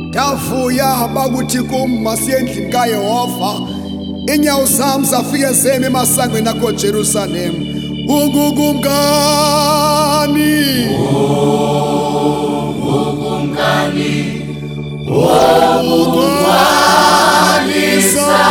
Ndavuya bakuthi kum masiye endlini kaYehova. Inyawo zam zafike zeme emasangweni akho Jerusalem. Ukumkani wokuthwalisa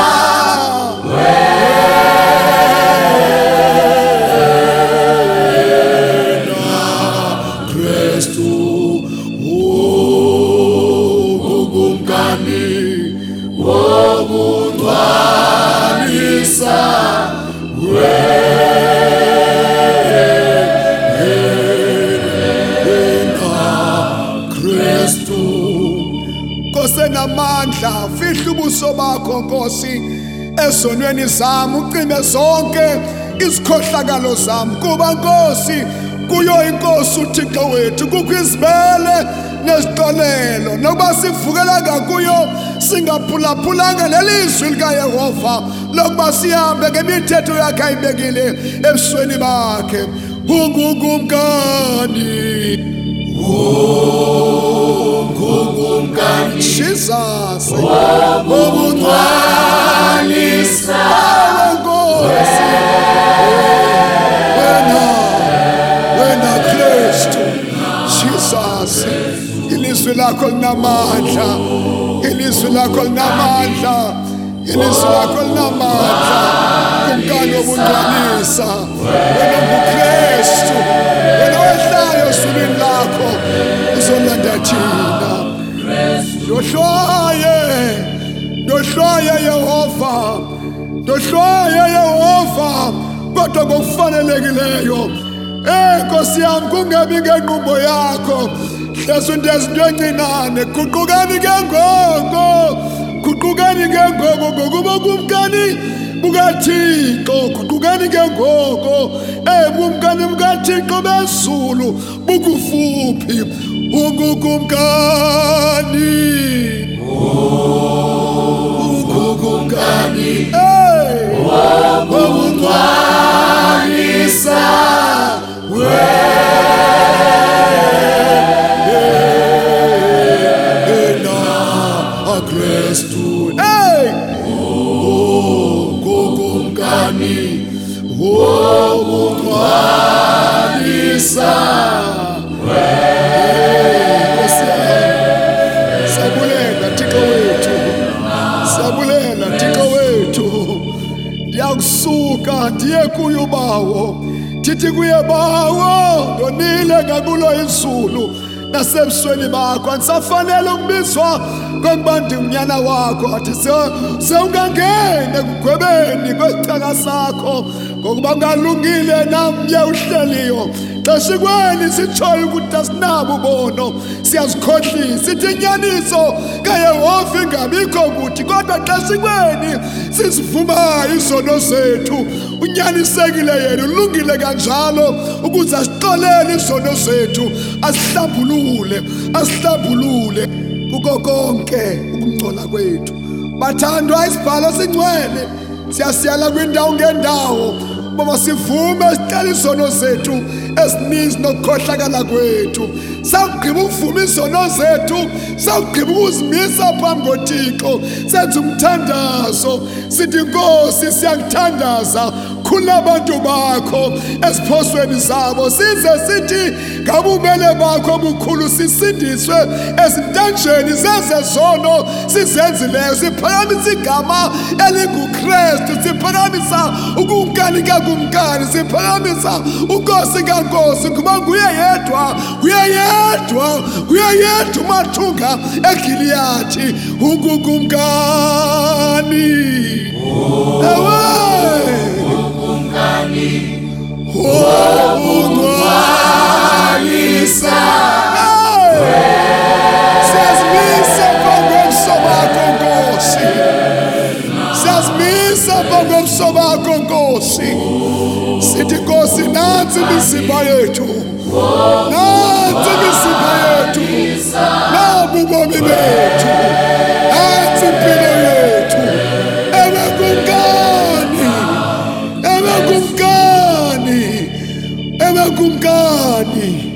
namandla fihla ubuso bakho Nkosi ezonweni zami ucime zonke izikhohlakalo zami kuba Nkosi kuyo inkosi uThixo wethu kukho izibele nesixolelo nokuba sivukela ngakuyo singaphulaphulanga nelizwi likaYehova lokuba sihambe ngemithetho yakhe ayibekile ebusweni bakhe. Ukumkani Jesus wokuthwalisa wena Kristu Jesus ilizwi lakho linamandla ilizwi lakho linamandla ilizwi lakho linamandla kumkani wokuthwalisa wena nguKristu wena wehlayo esulwini lakho uzolanda thina. Ndohlwaye Yehova kodwa ngokufanelekileyo. Nkosi yami kungebi ngenqubo yakho hleza into ezinto encinane guqukani ngengoko ngokuba kumkani bukaThixo guqukani ngengoko bumkani bukaThixo bezulu bukufuphi. Ukumkani wokuthwalisa wena Kristu. Ukumkani wokuthwalisa Ndiyakusuka ndiye kuye ubawo ndithi kuye bawo ndonile ngakulo izulu nasebusweni bakho andisafanele ukubizwa kokuba ndingunyana wakho athi sewungangene kugwebeni kwesicaka sakho ngokuba ungalungile namye uhleliyo. Xeshikweni sitshoyo ukuthi asinabo ubono siyazikhohlisa sithi inyaniso kaYehova ingabikho kuthi kodwa xeshikweni sizivumayo izono zethu unyanisekile yena ulungile kanjalo ukuze asixolele izono zethu asihlambulule kuko konke ukungcola kwethu. Bathandwa isibhalo singcwele siyasiyala kwindawo ngendawo baba sivume sicela izono zethu esininzi nokukhohlakala kwethu. Sakugqiba ukuvuma izono zethu sakugqiba ukuzimisa phambi koThixo senza umthandazo sithi Nkosi siyakuthandaza khula abantu bakho eziphosweni zabo size sithi ngabumele bakho obukhulu sisindiswe ezintanjeni zezezono sizenzileyo. Siphakamisa igama elinguKristu siphakamisa ukumkani kakumkani siphakamisa uNkosi kaNkosi kuba nguye yedwa umathunga eGiliyadi. Ukumkani wokuthwalisa siyazimisa phambi kobuso bakho Nkosi siyazimisa phambi kobuso bakho Nkosi sithi Nkosi nansi imizimba yethu nabu ubomi bethu nansi impilo yethu ebekumkani